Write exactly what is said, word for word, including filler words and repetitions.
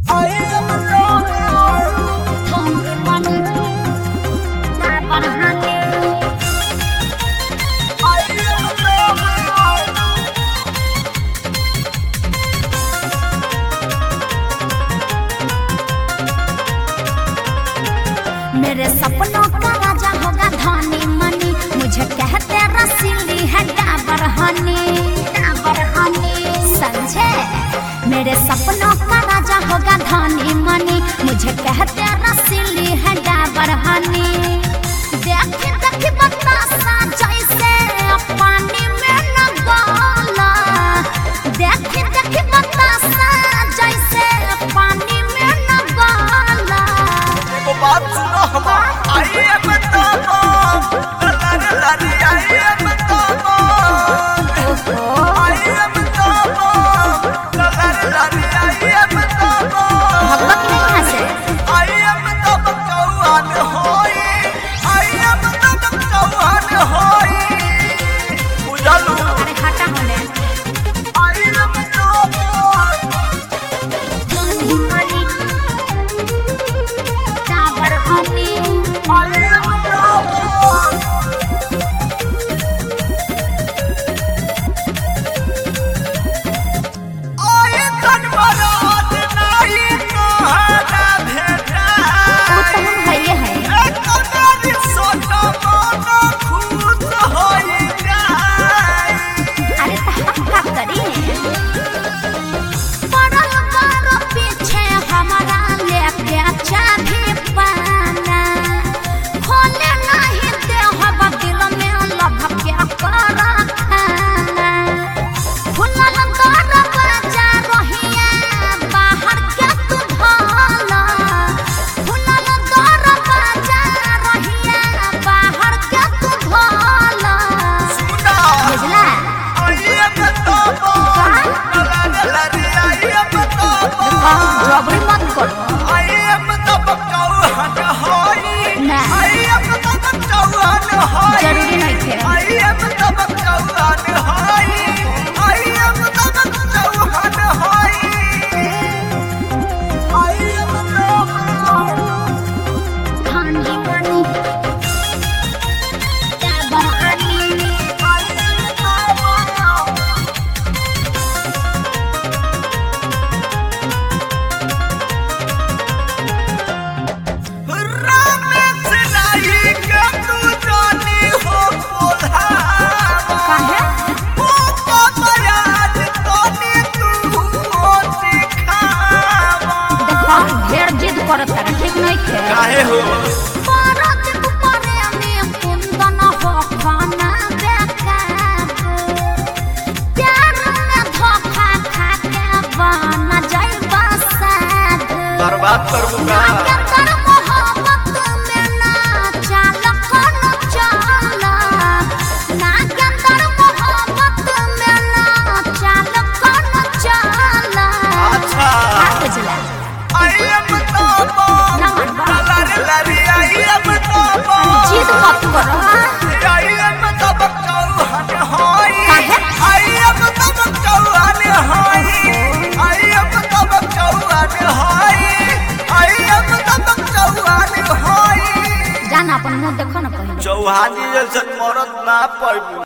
मेरे सपनों का राजा होगा धनी मनी, मुझे कहते रसीली है डाबर हनी, डाबर हनी समझे। मेरे सपनों का राजा होगा धनी मनी, मुझे कहते रसीली है डाबर हनी। देख देख बतासा जैसे पानी में न गला, देख देख बतासा जैसे पानी में न गला। बात सुनो हमार आइए बताओ लर लरी आइए बताओ आइए बताओ लर लरी आइए बताओ भगवत नहीं हंसे आइए बताओ कौन होई आइए बताओ कौन होई बुझलू अरे हटा होने आइए बताओ धनी मनी डाबर हनी। आइए बताओ आइए धनवाद नहीं कहाना भेटा वो तो हम है ये है। एक कनारी सोना मोना खुश होई जाए अरे तो हम क्या करी, पड़ल बारो पीछे हमारा लेके चाभी पाना, खोले नहीं दे हवा दिल में लभ के करा खाना। खुलल दरवाजा रहिया बाहर के तू ढाला, खुलल दरवाजा रहिया बाहर के तू ढाला। सुना बुझला आइए बताओ लर लरी आइए बताओ जबरी मत करो। आइए बताओ कौन होई ना। आइए बताओ कौन होई जरूरी नहीं थे। आइए बताओ कौन होई आइए बताओ कौन होई आइए बताओ धनी मनी डाबर हनी। आइए बताओ रामेश नहीं के तू जानी हो बोलावा काहे? ओ बाबराज तोने तू हो सिखावा देखो ढेर जिद करत तारा, ठीक नहीं थे। काहे हो परत ऊपरे में कुंदन हो खाना बेकाबू, प्यार में धोखा खा के बन जाइबा साधु। बर्बाद करबू का नागेंद्र मोहब्बत में ना चाल कोनो चाल, नागेंद्र मोहब्बत में ना चाल कोनो चाल। अच्छा का बुझला आइए बताओ ना मनबा लर लरी आइए बताओ जिद मत करो। आइए बताओ कौन होई काहे? आइए बताओ कौन होई आइए बताओ कौन होई आइए बताओ कौन होई जाना अपन मुंह देखो ना पहले। चौहानी जैसे मरद ना पाइबू।